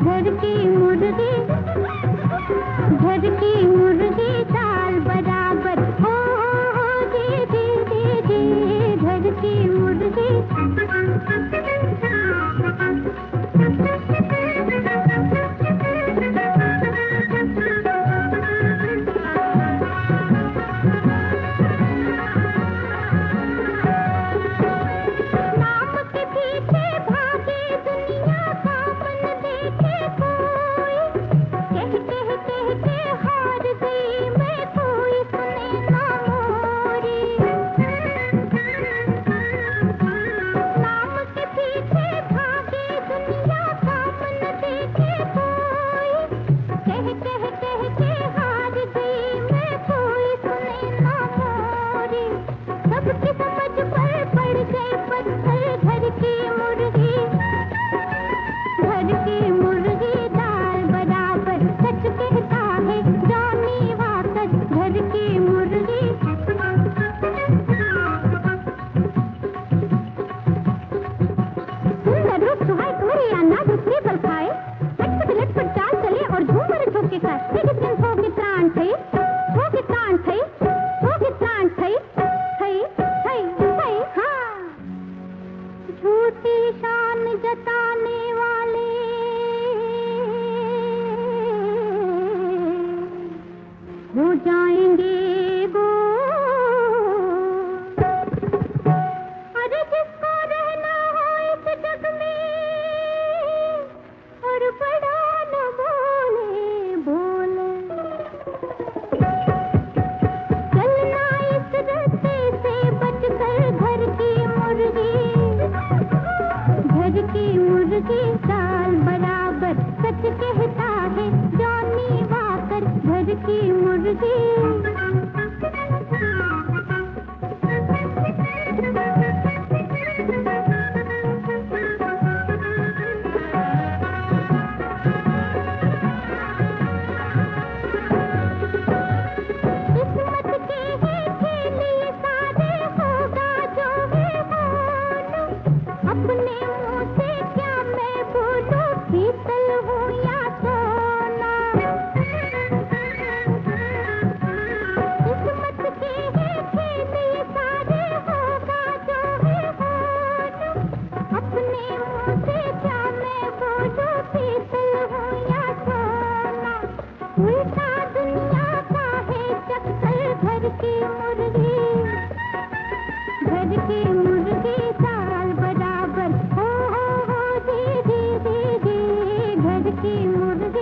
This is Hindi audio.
घर की मुर्गी, घर की मुर्गी दाल बराबर। हो जी जी जी जी, घर की मुर्गी। झूठी शान जताने वाले हो जाएंगे वो। अरे जिसको रहना हो इस जग में और बड़ा न बोले बोले, चलना इस रास्ते से बचकर घर की मुर्गी, घर की मुर्गी दाल बराबर। सच कहता है जॉनी वाकर, घर की मुर्गी। किस्मत के ही खेल ये सारे, होगा जो है होना। अपने मुंह से क्या मैं बोलूं, पीतल हूँ या सोना। किस्मत के ही खेल ये सारे, होगा जो है होना। अपने मुंह से क्या मैं बोलूं, पीतल हूँ या सोना। उल्टा दुनिया का है चक्कर, घर की मुर्गी, घर की मुर्गी दाल बराबर। हो जी जी जी जी, घर की मुर्गी।